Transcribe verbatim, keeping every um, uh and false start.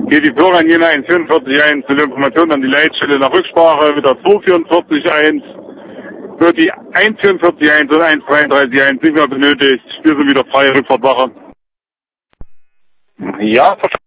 Geht die Führer an Jena eins vierundvierzig eins zur Information an die Leitstelle nach Rücksprache mit der zwei vierundvierzig eins. Wird die eins vierundvierzig eins und eins dreiunddreißig eins nicht mehr benötigt. Wir sind wieder freie Rückfahrtwache. Ja, verstanden.